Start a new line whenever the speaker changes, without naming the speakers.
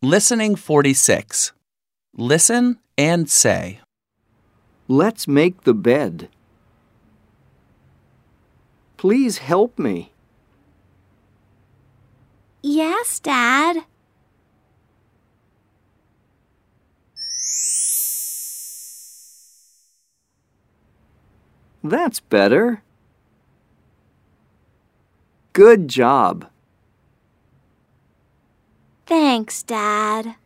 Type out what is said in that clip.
Listening 46. Listen and say.
Let's make the bed. Please help me.
Yes, Dad.
That's better. Good job.
Thanks, Dad.